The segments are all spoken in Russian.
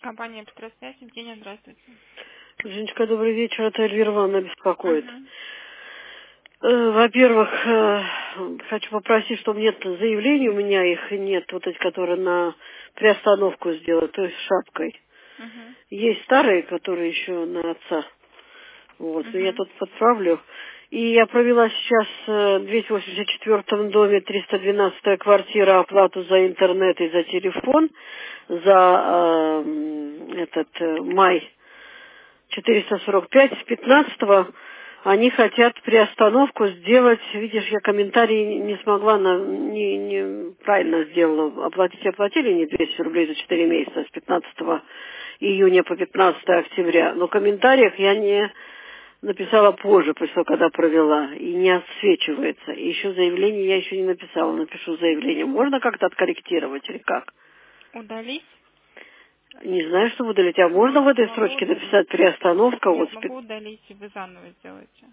Компания «Петросвязь». Евгения, здравствуйте. Женечка, добрый вечер. Это Эльвира Ивановна беспокоит. Мгм. Во-первых, хочу попросить, чтобы нет заявлений, у меня их нет, вот эти, которые на приостановку сделать, то есть с шапкой. Мгм. Есть старые, которые еще на отца. Вот, но я Мгм. тут подправлю. И я провела сейчас в 284 доме, 312 квартира, оплату за интернет и за телефон за май 445 с 15-го. Они хотят приостановку сделать. Видишь, я комментарий не смогла, правильно сделала. Оплатили не 200 рублей за 4 месяца с 15 июня по 15 октября. Но в комментариях я не написала позже, после того, когда провела, и не отсвечивается. И еще заявление я еще не написала, напишу заявление. Можно как-то откорректировать или как? Удалить? Не знаю, что удалить. А можно в этой Могу строчке удалить. написать приостановка? Нет, Вот, могу удалить, и вы заново сделаете.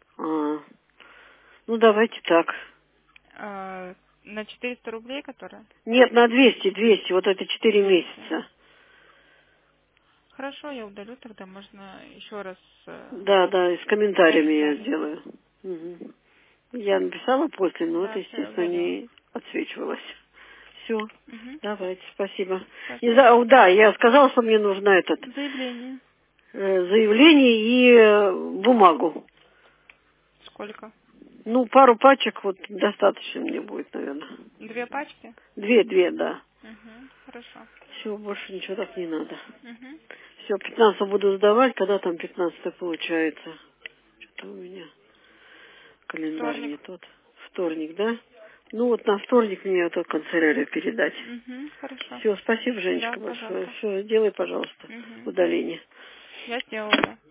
ну, давайте так. На 400 рублей, которые? Нет, на 200, вот это 4 200. месяца. Хорошо, я удалю, тогда можно еще раз Да, да, и с комментариями оставить я данные. сделаю. Мгм. Я написала после, но это, Да, все, я естественно, удалила. не отсвечивалось. Все, Угу. давайте, спасибо. Пожалуйста. Да, я сказала, что мне нужно Заявление. заявление и бумагу. Сколько? Ну, пару пачек вот достаточно мне будет, наверное. 2 пачки? Две, да. Угу. Хорошо. Все, больше ничего так не надо. Угу. Все, 15 буду сдавать, когда там 15 получается. Что-то у меня календарь не Вторник. тот. Вторник, да? Ну вот на вторник мне эту канцелярию передать. Угу. Хорошо. Все, спасибо, Да, Женечка, большое. пожалуйста. Все, сделай, пожалуйста, Угу. удаление. Я сделала, да.